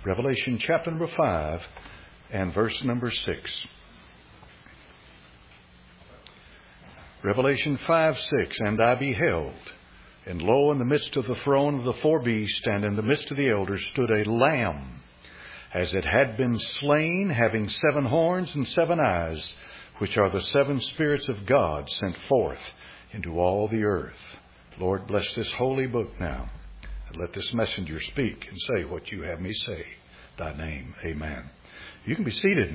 Revelation chapter number 5 and verse number 6. Revelation 5:6. And I beheld, and lo, in the midst of the throne of the four beasts, and in the midst of the elders, stood a Lamb, as it had been slain, having 7 horns and 7 eyes, which are the 7 spirits of God sent forth into all the earth. Lord, bless this holy book now, and let this messenger speak and say what you have me say. Thy name, amen. You can be seated.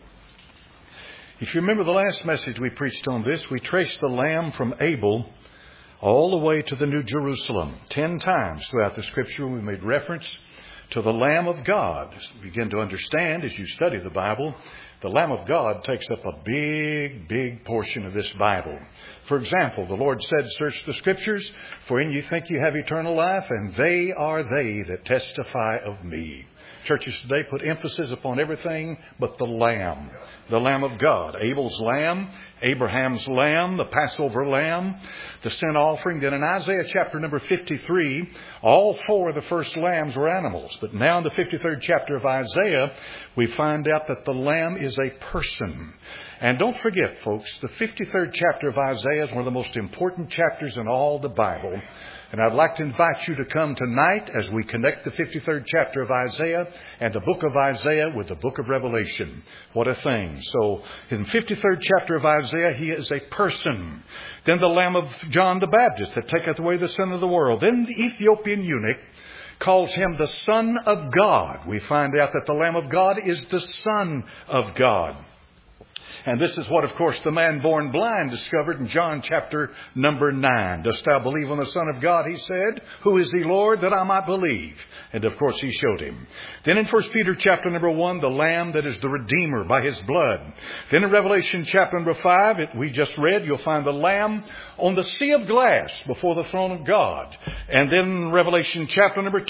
If you remember the last message we preached on this, we traced the Lamb from Abel all the way to the New Jerusalem. 10 times throughout the Scripture we made reference to the Lamb of God. As you begin to understand as you study the Bible, the Lamb of God takes up a big portion of this Bible. For example, the Lord said, search the Scriptures, for in you think you have eternal life, and they are they that testify of me. Churches today put emphasis upon everything but the Lamb of God. Abel's lamb, Abraham's lamb, the Passover lamb, the sin offering. Then in Isaiah chapter number 53, all 4 of the first lambs were animals. But now in the 53rd chapter of Isaiah, we find out that the lamb is a person. And don't forget, folks, the 53rd chapter of Isaiah is one of the most important chapters in all the Bible. And I'd like to invite you to come tonight as we connect the 53rd chapter of Isaiah and the book of Isaiah with the book of Revelation. What a thing. So in the 53rd chapter of Isaiah, he is a person. Then the Lamb of John the Baptist that taketh away the sin of the world. Then the Ethiopian eunuch calls him the Son of God. We find out that the Lamb of God is the Son of God. And this is what, of course, the man born blind discovered in John chapter number 9. Dost thou believe on the Son of God, he said. Who is he, Lord, that I might believe? And, of course, he showed him. Then in 1 Peter chapter number 1, the Lamb that is the Redeemer by his blood. Then in Revelation chapter number 5, we just read, you'll find the Lamb on the sea of glass before the throne of God. And then Revelation chapter number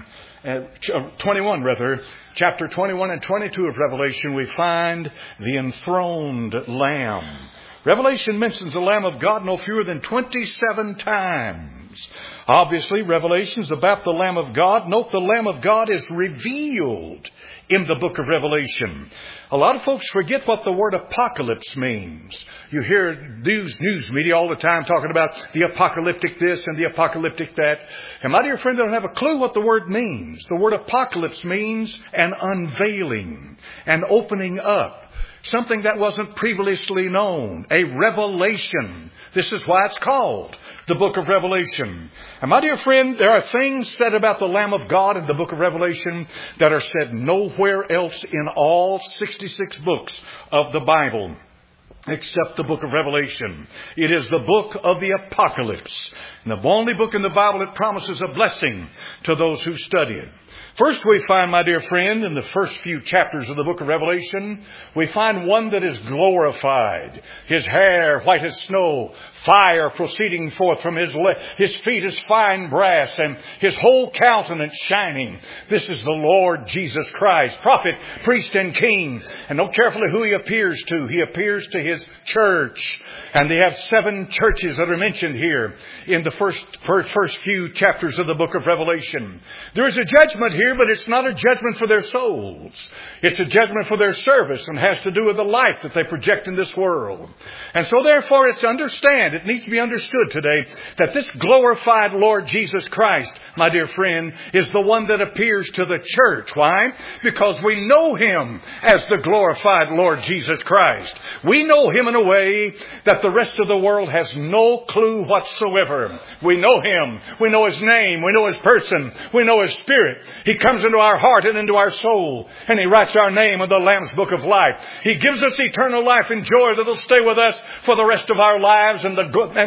21, chapter 21 and 22 of Revelation, we find the enthroned Lamb. Revelation mentions the Lamb of God no fewer than 27 times. Obviously, Revelation is about the Lamb of God. Note the Lamb of God is revealed in the book of Revelation. A lot of folks forget what the word apocalypse means. You hear news media all the time talking about the apocalyptic this and the apocalyptic that. And my dear friend, they don't have a clue what the word means. The word apocalypse means an unveiling, an opening up. Something that wasn't previously known. A revelation. This is why it's called the book of Revelation. And my dear friend, there are things said about the Lamb of God in the book of Revelation that are said nowhere else in all 66 books of the Bible, except the book of Revelation. It is the book of the apocalypse. And the only book in the Bible that promises a blessing to those who study it. First we find, my dear friend, in the first few chapters of the book of Revelation, we find one that is glorified. His hair white as snow, fire proceeding forth from his feet as fine brass, and his whole countenance shining. This is the Lord Jesus Christ, prophet, priest, and king. And note carefully who he appears to. He appears to his church. And they have 7 churches that are mentioned here in the first few chapters of the book of Revelation. There is a judgment here, but it's not a judgment for their souls. It's a judgment for their service and has to do with the life that they project in this world. And so therefore it needs to be understood today that this glorified Lord Jesus Christ, my dear friend, is the one that appears to the church. Why? Because we know him as the glorified Lord Jesus Christ. We know him in a way that the rest of the world has no clue whatsoever. We know him. We know his name. We know his person. We know his spirit. He comes into our heart and into our soul, and he writes our name in the Lamb's book of life. He gives us eternal life and joy that will stay with us for the rest of our lives, and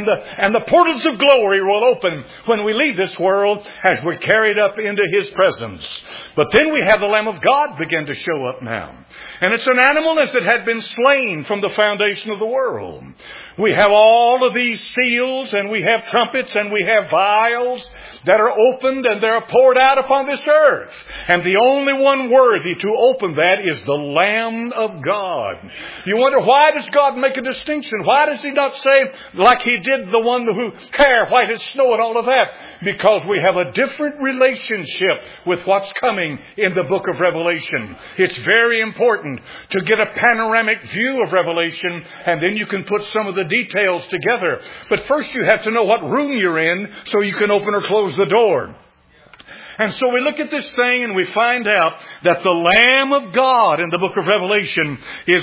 the portals of glory will open when we leave this world as we're carried up into his presence. But then we have the Lamb of God begin to show up now. And it's an animal as it had been slain from the foundation of the world. We have all of these seals, and we have trumpets, and we have vials that are opened, and they're poured out upon this earth. And the only one worthy to open that is the Lamb of God. You wonder, why does God make a distinction? Why does He not say, like He did the one who hair white as snow and all of that? Because we have a different relationship with what's coming in the book of Revelation. It's very important to get a panoramic view of Revelation, and then you can put some of the details together. But first you have to know what room you're in so you can open or close the door. And so we look at this thing and we find out that the Lamb of God in the book of Revelation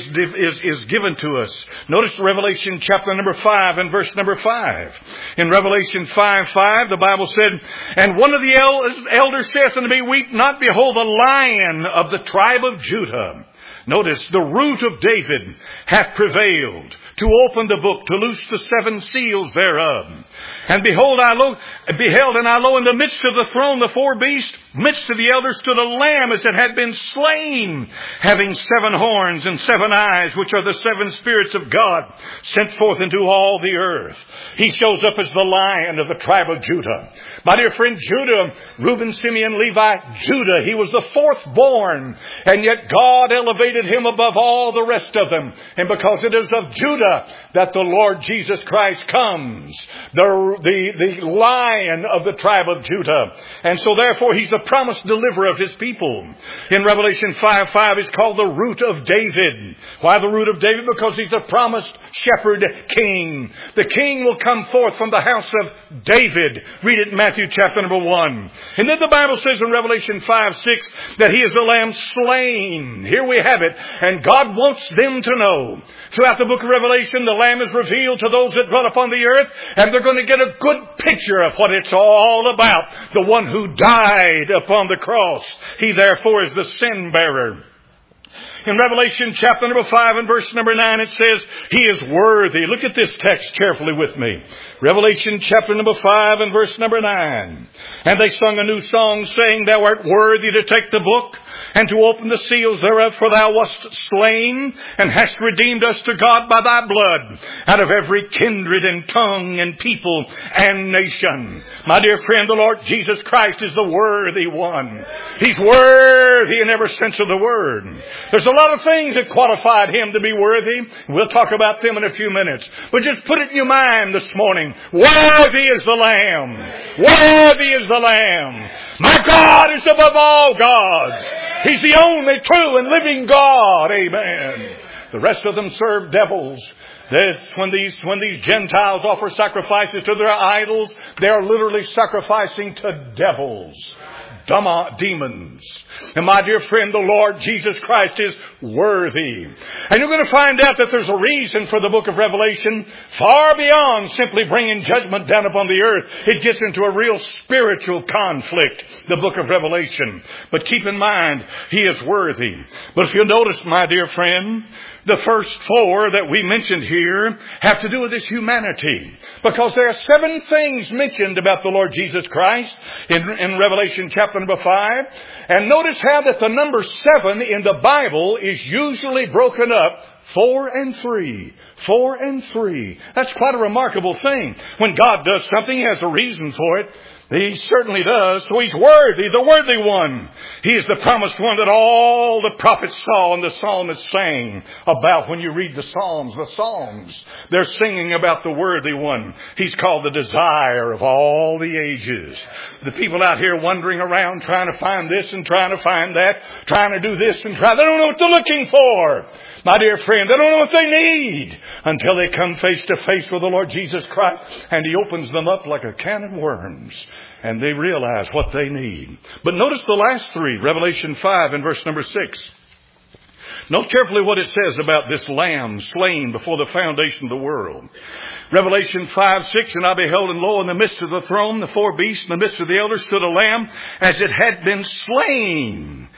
is given to us. Notice Revelation chapter number 5 and verse number 5. In Revelation 5:5, the Bible said, "And one of the elders saith unto me, Weep not, behold, the Lion of the tribe of Judah." Notice, the root of David hath prevailed to open the book, to loose the 7 seals thereof. And behold, I beheld, and I lo, in the midst of the throne, the 4 beasts, midst of the elders, stood a lamb as it had been slain, having 7 horns and 7 eyes, which are the 7 spirits of God, sent forth into all the earth. He shows up as the Lion of the tribe of Judah. My dear friend, Judah, Reuben, Simeon, Levi, Judah, he was the 4th born, and yet God elevated him above all the rest of them. And because it is of Judah that the Lord Jesus Christ comes, the Lion of the tribe of Judah. And so therefore He's the promised deliverer of His people. In Revelation 5:5, it's called the root of David. Why the root of David? Because He's the promised shepherd king. The king will come forth from the house of David. Read it in Matthew chapter number 1. And then the Bible says in Revelation 5:6 that He is the Lamb slain. Here we have it. And God wants them to know. Throughout the book of Revelation, the Lamb is revealed to those that dwell upon the earth, and they're going to get a good picture of what it's all about. The one who died upon the cross. He therefore is the sin bearer. In Revelation chapter number 5 and verse number 9, it says, He is worthy. Look at this text carefully with me. Revelation chapter number 5 and verse number 9. And they sung a new song, saying, Thou art worthy to take the book and to open the seals thereof, for Thou wast slain and hast redeemed us to God by Thy blood out of every kindred and tongue and people and nation. My dear friend, the Lord Jesus Christ is the worthy one. He's worthy in every sense of the word. There's a lot of things that qualified Him to be worthy. We'll talk about them in a few minutes. But just put it in your mind this morning. Worthy is the Lamb. Worthy is the Lamb. My God is above all gods. He's the only true and living God. Amen. The rest of them serve devils. When these Gentiles offer sacrifices to their idols, they are literally sacrificing to devils. Demons. And my dear friend, the Lord Jesus Christ is worthy. And you're going to find out that there's a reason for the book of Revelation far beyond simply bringing judgment down upon the earth. It gets into a real spiritual conflict, the book of Revelation. But keep in mind, He is worthy. But if you'll notice, my dear friend, the first 4 that we mentioned here have to do with His humanity. Because there are 7 things mentioned about the Lord Jesus Christ in Revelation chapter number 5. And notice how that the number 7 in the Bible is usually broken up 4 and 3. 4 and 3. That's quite a remarkable thing. When God does something, He has a reason for it. He certainly does. So He's worthy, the worthy one. He is the promised one that all the prophets saw and the psalmists sang about. When you read the Psalms, the songs, they're singing about the worthy one. He's called the desire of all the ages. The people out here wandering around trying to find this and trying to find that, trying to do this and try. They don't know what they're looking for. My dear friend, they don't know what they need until they come face to face with the Lord Jesus Christ, and He opens them up like a can of worms, and they realize what they need. But notice the last 3, Revelation 5 and verse number 6. Note carefully what it says about this Lamb slain before the foundation of the world. Revelation 5:6, And I beheld, and lo, in the midst of the throne, the 4 beasts, in the midst of the elders, stood a Lamb, as it had been slain,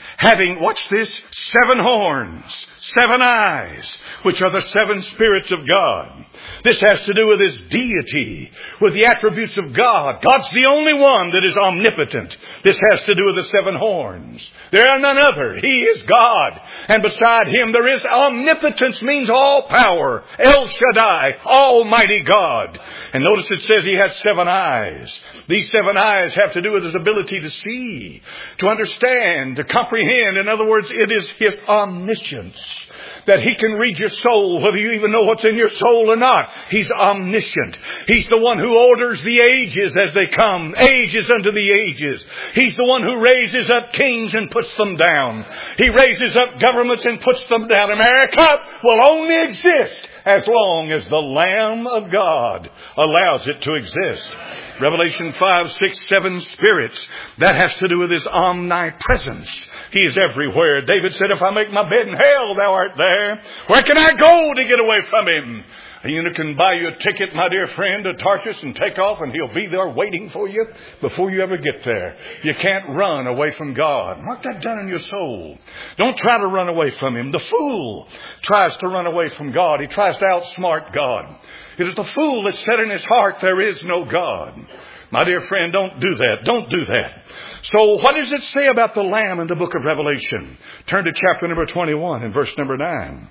having, watch this, 7 horns, 7 eyes, which are the 7 spirits of God. This has to do with His deity, with the attributes of God. God's the only one that is omnipotent. This has to do with the 7 horns. There are none other. He is God. And beside Him there is omnipotence, means all power. El Shaddai, Almighty God. And notice it says He has 7 eyes. These 7 eyes have to do with His ability to see, to understand, to comprehend. In other words, it is His omniscience, that He can read your soul, whether you even know what's in your soul or not. He's omniscient. He's the one who orders the ages as they come, ages unto the ages. He's the one who raises up kings and puts them down. He raises up governments and puts them down. America will only exist as long as the Lamb of God allows it to exist. Revelation 5, 6, 7 spirits. That has to do with His omnipresence. He is everywhere. David said, if I make my bed in hell, thou art there. Where can I go to get away from Him? A eunuch can buy you a ticket, my dear friend, to Tarshish and take off, and he'll be there waiting for you before you ever get there. You can't run away from God. Mark that down in your soul. Don't try to run away from Him. The fool tries to run away from God. He tries to outsmart God. It is the fool that said in his heart, there is no God. My dear friend, don't do that. Don't do that. So what does it say about the Lamb in the book of Revelation? Turn to chapter number 21 and verse number 9.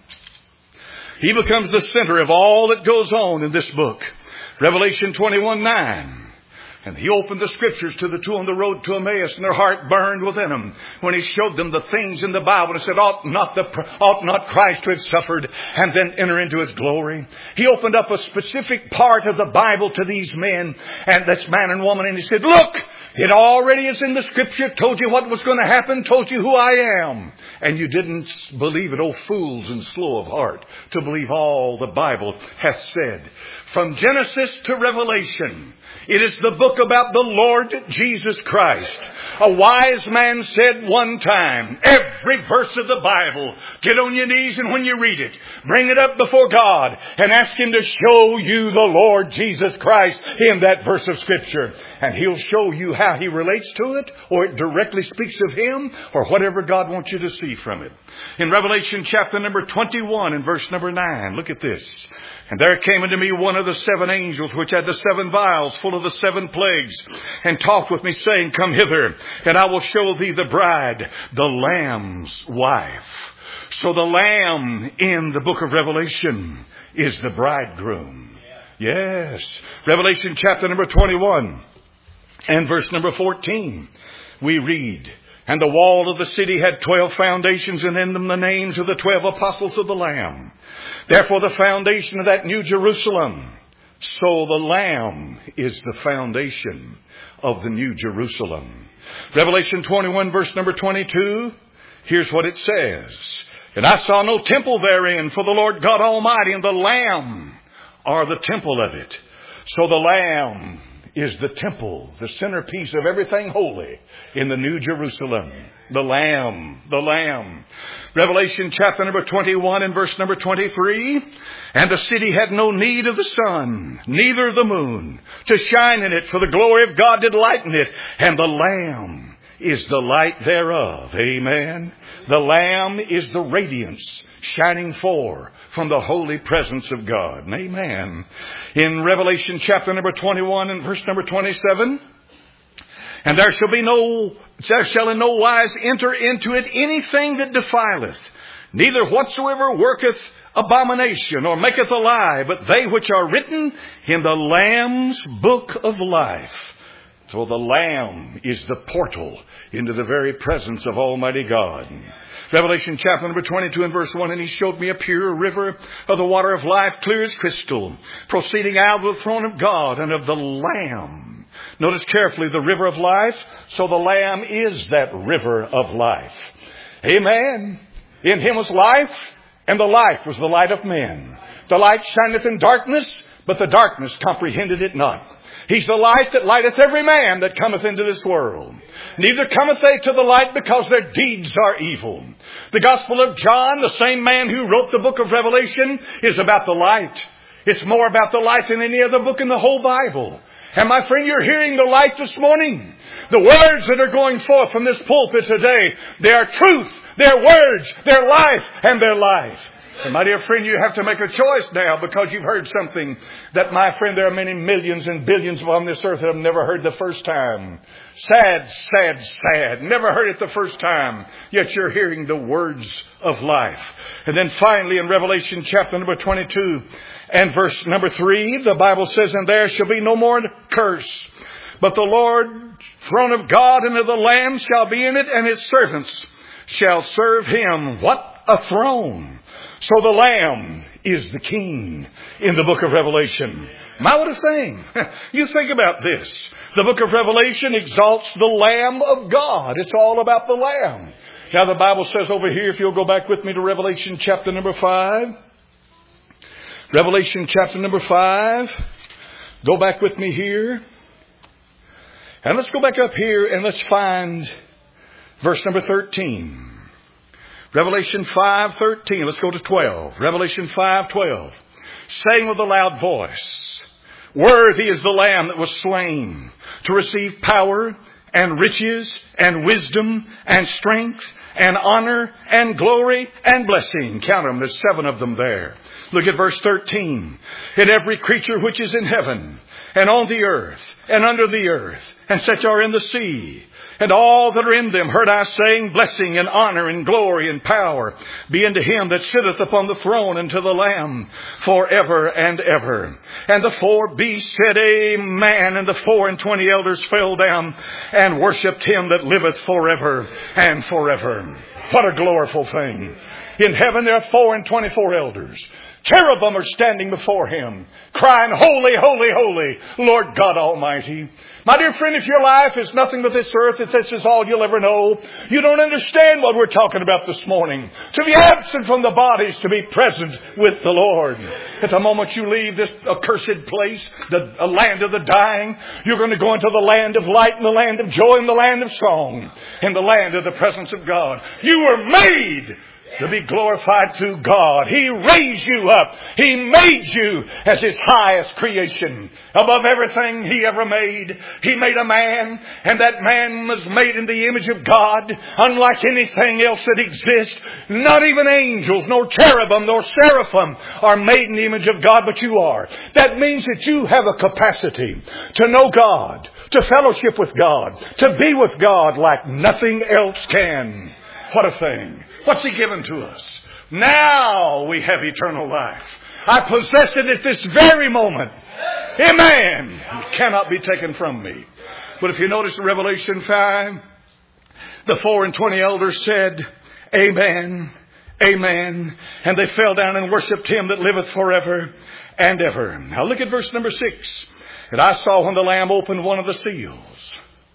He becomes the center of all that goes on in this book. Revelation 21, 9. And He opened the Scriptures to the 2 on the road to Emmaus, and their heart burned within them when He showed them the things in the Bible and said, ought not Christ to have suffered and then enter into His glory? He opened up a specific part of the Bible to these men, and that's man and woman, and He said, look, it already is in the Scripture, told you what was going to happen, told you who I am. And you didn't believe it, oh fools and slow of heart, to believe all the Bible hath said. From Genesis to Revelation, it is the book about the Lord Jesus Christ. A wise man said one time, every verse of the Bible, get on your knees and when you read it, bring it up before God and ask Him to show you the Lord Jesus Christ in that verse of Scripture. And He'll show you how He relates to it, or it directly speaks of Him, or whatever God wants you to see from it. In Revelation chapter number 21 and verse number 9, look at this. And there came unto me one of the 7 angels, which had the 7 vials full of the 7 plagues, and talked with me, saying, come hither, and I will show thee the bride, the Lamb's wife. So the Lamb in the book of Revelation is the bridegroom. Yes. Revelation chapter number 21 and verse number 14, we read, and the wall of the city had 12 foundations, and in them the names of the 12 apostles of the Lamb. Therefore the foundation of that New Jerusalem. So the Lamb is the foundation of the New Jerusalem. Revelation 21 verse number 22. Here's what it says. And I saw no temple therein, for the Lord God Almighty and the Lamb are the temple of it. So the Lamb is the temple, the centerpiece of everything holy in the New Jerusalem. The Lamb, the Lamb. Revelation chapter number 21 and verse number 23. And the city had no need of the sun, neither the moon, to shine in it, for the glory of God did lighten it, and the Lamb is the light thereof. Amen. The Lamb is the radiance shining forth from the holy presence of God. Amen. In Revelation chapter number 21 and verse number 27, and there shall in no wise enter into it anything that defileth, neither whatsoever worketh abomination or maketh a lie, but they which are written in the Lamb's book of life. So the Lamb is the portal into the very presence of Almighty God. Revelation chapter number 22 and verse 1, and He showed me a pure river of the water of life, clear as crystal, proceeding out of the throne of God and of the Lamb. Notice carefully, the river of life. So the Lamb is that river of life. Amen. In Him was life, and the life was the light of men. The light shineth in darkness, but the darkness comprehended it not. He's the light that lighteth every man that cometh into this world. Neither cometh they to the light because their deeds are evil. The Gospel of John, the same man who wrote the book of Revelation, is about the light. It's more about the light than any other book in the whole Bible. And my friend, you're hearing the light this morning. The words that are going forth from this pulpit today, they are truth, they're words, they're life, and they're life. And my dear friend, you have to make a choice now because you've heard something that, my friend, there are many millions and billions on this earth that have never heard the first time. Sad, sad, sad. Never heard it the first time. Yet you're hearing the words of life. And then finally in Revelation chapter number 22 and verse number 3, the Bible says, and there shall be no more curse, but the Lord, throne of God and of the Lamb shall be in it, and his servants shall serve him. What a throne! So the Lamb is the King in the book of Revelation. My, what a thing. You think about this. The book of Revelation exalts the Lamb of God. It's all about the Lamb. Now the Bible says over here, if you'll go back with me to Revelation chapter number 5. Revelation chapter number 5. Go back with me here. And let's go back up here and let's find verse number 13. Revelation 5:13. Let's go to 12. Revelation 5:12. Saying with a loud voice, worthy is the Lamb that was slain to receive power and riches and wisdom and strength and honor and glory and blessing. Count them. There's 7 of them there. Look at verse 13. And every creature which is in heaven and on the earth and under the earth and such are in the sea, and all that are in them, heard I saying, blessing and honor and glory and power be unto him that sitteth upon the throne and to the Lamb forever and ever. And the 4 beasts said, Amen. And the 24 elders fell down and worshipped him that liveth forever and forever. What a gloriful thing. In heaven there are 24 elders. Cherubim are standing before him, crying, holy, holy, holy, Lord God Almighty. My dear friend, if your life is nothing but this earth, if this is all you'll ever know, you don't understand what we're talking about this morning. To be absent from the bodies, to be present with the Lord. At the moment you leave this accursed place, the land of the dying, you're going to go into the land of light and the land of joy and the land of song, in the land of the presence of God. You were made to be glorified through God. He raised you up. He made you as his highest creation. Above everything he ever made, he made a man, and that man was made in the image of God, unlike anything else that exists. Not even angels, nor cherubim, nor seraphim are made in the image of God, but you are. That means that you have a capacity to know God, to fellowship with God, to be with God like nothing else can. What a thing. What's he given to us? Now we have eternal life. I possess it at this very moment. Amen. It cannot be taken from me. But if you notice in Revelation 5, the 24 elders said, Amen, Amen. And they fell down and worshipped him that liveth forever and ever. Now look at verse number 6. And I saw when the Lamb opened one of the seals.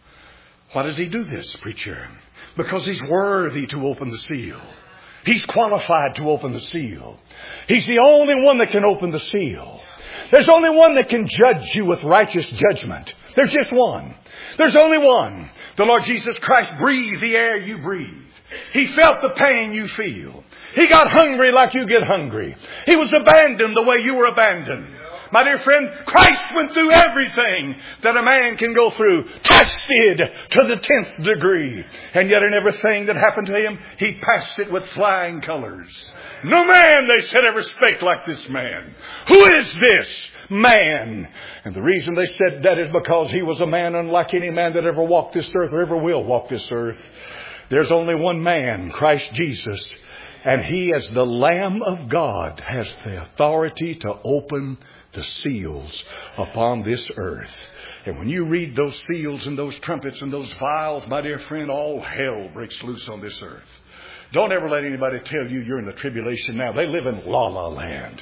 Why does he do this, preacher? Because he's worthy to open the seal. He's qualified to open the seal. He's the only one that can open the seal. There's only one that can judge you with righteous judgment. There's just one. There's only one. The Lord Jesus Christ breathed the air you breathe. He felt the pain you feel. He got hungry like you get hungry. He was abandoned the way you were abandoned. My dear friend, Christ went through everything that a man can go through, tested to the 10th degree. And yet in everything that happened to him, he passed it with flying colors. No man, they said, ever spake like this man. Who is this man? And the reason they said that is because he was a man unlike any man that ever walked this earth or ever will walk this earth. There's only one man, Christ Jesus. And he, as the Lamb of God, has the authority to open the seals upon this earth. And when you read those seals and those trumpets and those vials, my dear friend, all hell breaks loose on this earth. Don't ever let anybody tell you you're in the tribulation now. They live in la-la land.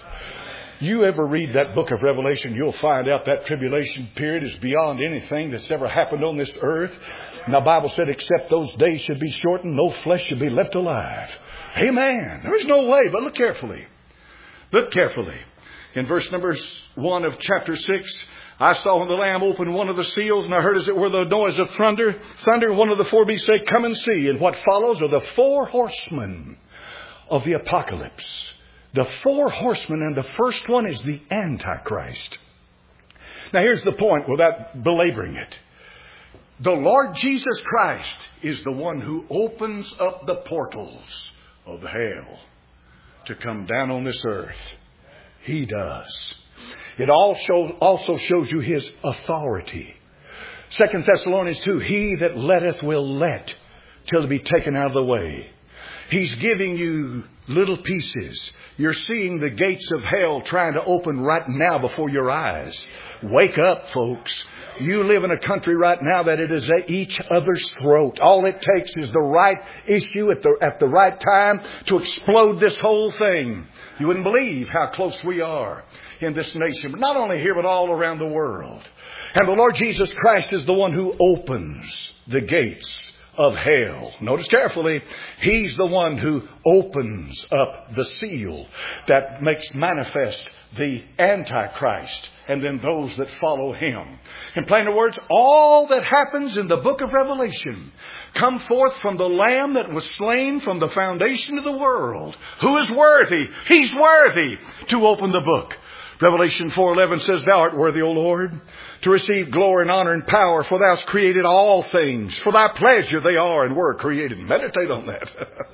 You ever read that book of Revelation, you'll find out that tribulation period is beyond anything that's ever happened on this earth. And the Bible said, except those days should be shortened, no flesh should be left alive. Amen. There's no way, but look carefully. Look carefully. In verse number 1 of chapter 6, I saw when the Lamb opened one of the seals, and I heard as it were the noise of thunder. One of the 4 beasts say, come and see. And what follows are the 4 horsemen of the apocalypse. The 4 horsemen, and the first one is the Antichrist. Now here's the point without belaboring it. The Lord Jesus Christ is the one who opens up the portals of hell to come down on this earth. He does. It also shows you His authority. 2 Thessalonians 2, He that letteth will let till it be taken out of the way. He's giving you little pieces. You're seeing the gates of hell trying to open right now before your eyes. Wake up, folks. You live in a country right now that it is at each other's throat. All it takes is the right issue at the right time to explode this whole thing. You wouldn't believe how close we are in this nation, but not only here, but all around the world. And the Lord Jesus Christ is the one who opens the gates of hell. Notice carefully, He's the one who opens up the seal that makes manifest the Antichrist and then those that follow him. In plainer words, all that happens in the book of Revelation come forth from the Lamb that was slain from the foundation of the world. Who is worthy? He's worthy to open the book. Revelation 4:11 says, Thou art worthy, O Lord, to receive glory and honor and power, for Thou hast created all things. For Thy pleasure they are and were created. Meditate on that.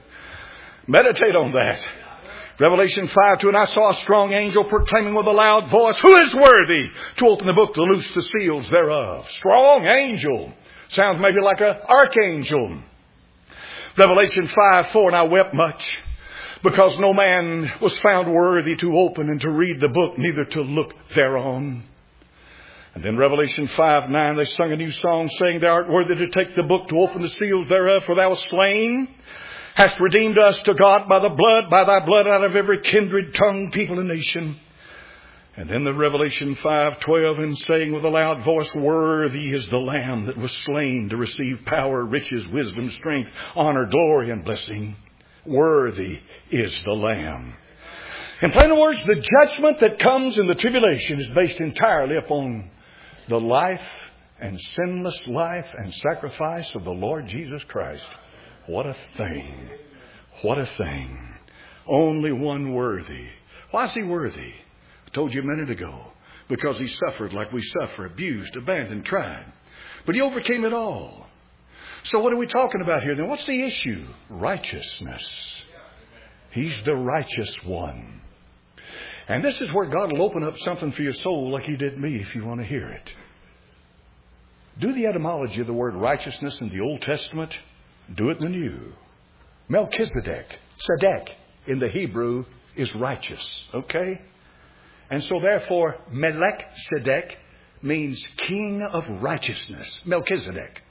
Meditate on that. Revelation 5:2, And I saw a strong angel proclaiming with a loud voice, Who is worthy to open the book, to loose the seals thereof? Strong angel. Sounds maybe like an archangel. Revelation 5:4, And I wept much, because no man was found worthy to open and to read the book, neither to look thereon. And then Revelation 5:9, they sung a new song, saying, Thou art worthy to take the book, to open the seals thereof, for Thou wast slain, hast redeemed us to God by Thy blood out of every kindred, tongue, people, and nation. And then the Revelation 5:12, and saying with a loud voice, Worthy is the Lamb that was slain to receive power, riches, wisdom, strength, honor, glory, and blessing. Worthy is the Lamb. In plain words, the judgment that comes in the tribulation is based entirely upon the life and sinless life and sacrifice of the Lord Jesus Christ. What a thing. What a thing. Only one worthy. Why is He worthy? I told you a minute ago. Because He suffered like we suffer, abused, abandoned, tried. But He overcame it all. So what are we talking about here then? What's the issue? Righteousness. He's the righteous one. And this is where God will open up something for your soul like He did me, if you want to hear it. Do the etymology of the word righteousness in the Old Testament. Do it in the New. Melchizedek, Tzedek in the Hebrew is righteous. Okay? And so therefore, Melchizedek means king of righteousness. Melchizedek.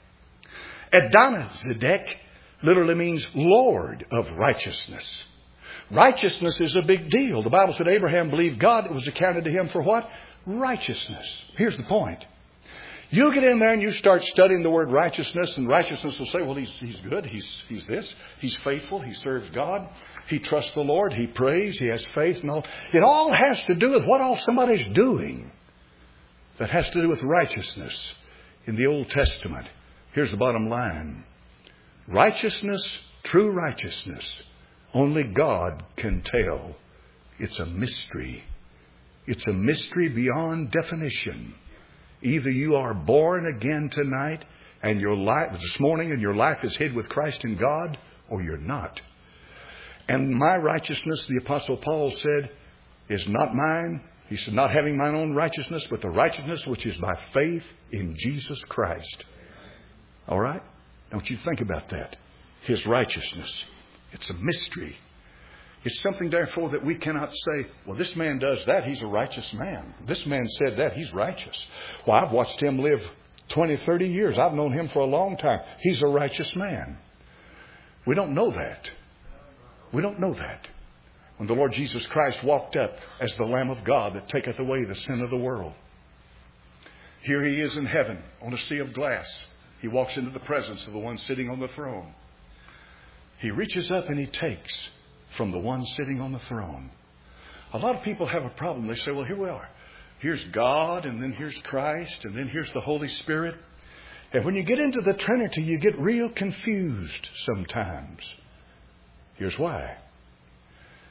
Adonizedek literally means Lord of righteousness. Righteousness is a big deal. The Bible said Abraham believed God. It was accounted to him for what? Righteousness. Here's the point. You get in there and you start studying the word righteousness, and righteousness will say, well, he's good. He's this. He's faithful. He serves God. He trusts the Lord. He prays. He has faith and all. It all has to do with what all somebody's doing that has to do with righteousness in the Old Testament. Here's the bottom line. Righteousness, true righteousness, only God can tell. It's a mystery. It's a mystery beyond definition. Either you are born again tonight and your life this morning and your life is hid with Christ in God, or you're not. And my righteousness, the Apostle Paul said, is not mine. He said, not having mine own righteousness, but the righteousness which is by faith in Jesus Christ. All right? Don't you think about that. His righteousness. It's a mystery. It's something, therefore, that we cannot say, well, this man does that. He's a righteous man. This man said that. He's righteous. Well, I've watched him live 20, 30 years. I've known him for a long time. He's a righteous man. We don't know that. We don't know that. When the Lord Jesus Christ walked up as the Lamb of God that taketh away the sin of the world. Here He is in heaven on a sea of glass. He walks into the presence of the one sitting on the throne. He reaches up and He takes from the one sitting on the throne. A lot of people have a problem. They say, well, here we are. Here's God, and then here's Christ, and then here's the Holy Spirit. And when you get into the Trinity, you get real confused sometimes. Here's why.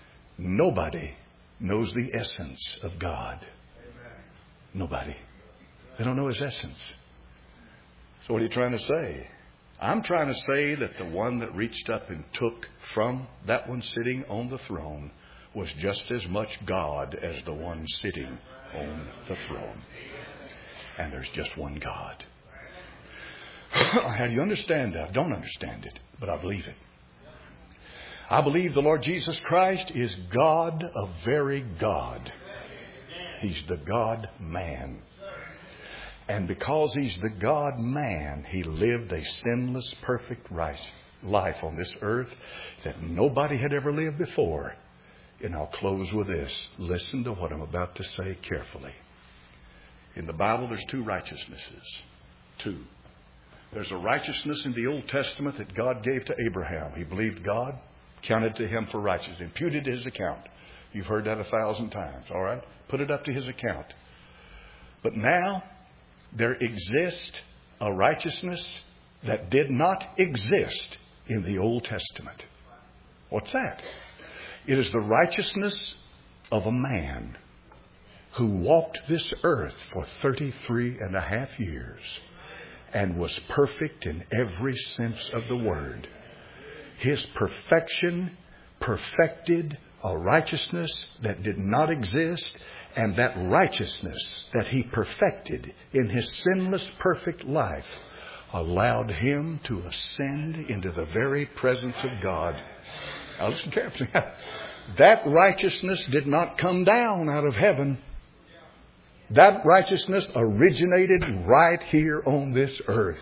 Nobody knows the essence of God. Nobody. They don't know His essence. So what are you trying to say? I'm trying to say that the one that reached up and took from that one sitting on the throne was just as much God as the one sitting on the throne. And there's just one God. How do you understand that? I don't understand it, but I believe it. I believe the Lord Jesus Christ is God of very God. He's the God-man. And because He's the God-man, He lived a sinless, perfect life on this earth that nobody had ever lived before. And I'll close with this. Listen to what I'm about to say carefully. In the Bible, there's two righteousnesses. Two. There's a righteousness in the Old Testament that God gave to Abraham. He believed God, counted to him for righteousness, imputed to his account. You've heard that 1,000 times, all right? Put it up to his account. But now, there exists a righteousness that did not exist in the Old Testament. What's that? It is the righteousness of a man who walked this earth for 33 and a half years and was perfect in every sense of the word. His perfection perfected a righteousness that did not exist, and that righteousness that He perfected in His sinless, perfect life allowed Him to ascend into the very presence of God. Now listen carefully. That righteousness did not come down out of heaven. That righteousness originated right here on this earth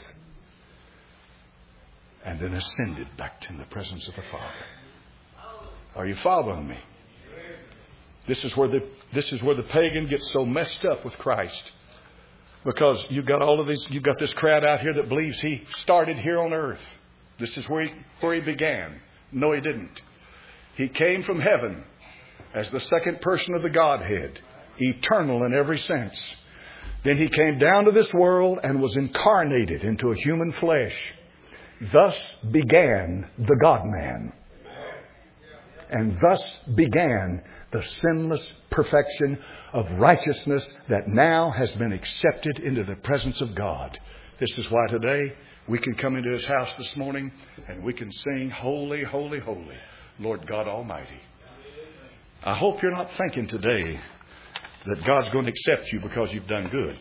and then ascended back to the presence of the Father. Are you following me? This is where the pagan gets so messed up with Christ. Because you've got this crowd out here that believes He started here on earth. This is where he began. No, He didn't. He came from heaven as the second person of the Godhead, eternal in every sense. Then He came down to this world and was incarnated into a human flesh. Thus began the God-man. And thus began the sinless perfection of righteousness that now has been accepted into the presence of God. This is why today we can come into His house this morning and we can sing, Holy, Holy, Holy, Lord God Almighty. I hope you're not thinking today that God's going to accept you because you've done good.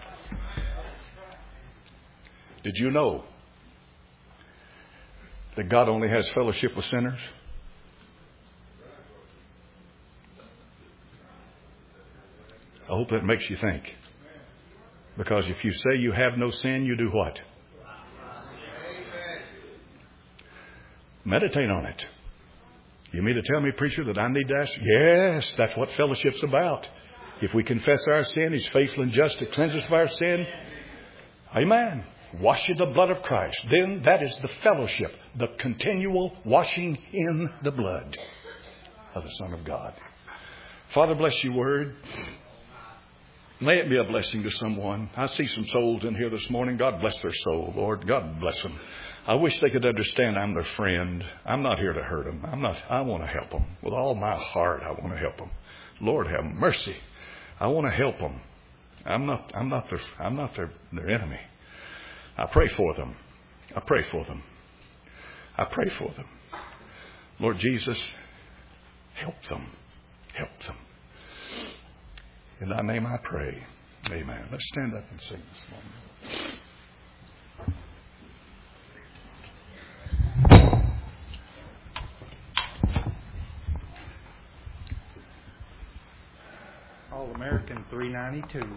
Did you know that God only has fellowship with sinners? I hope that makes you think. Because if you say you have no sin, you do what? Meditate on it. You mean to tell me, preacher, that I need to ask? Yes, that's what fellowship's about. If we confess our sin, He's faithful and just to cleanse us of our sin. Amen. Wash in the blood of Christ. Then that is the fellowship, the continual washing in the blood of the Son of God. Father, bless Your word. May it be a blessing to someone. I see some souls in here this morning. God bless their soul, Lord. God bless them. I wish they could understand I'm their friend. I'm not here to hurt them. I want to help them. With all my heart, I want to help them. Lord, have mercy. I want to help them. I'm not their enemy. I pray for them. I pray for them. I pray for them. Lord Jesus, help them. Help them. In Thy name I pray. Amen. Let's stand up and sing this morning. All American 392.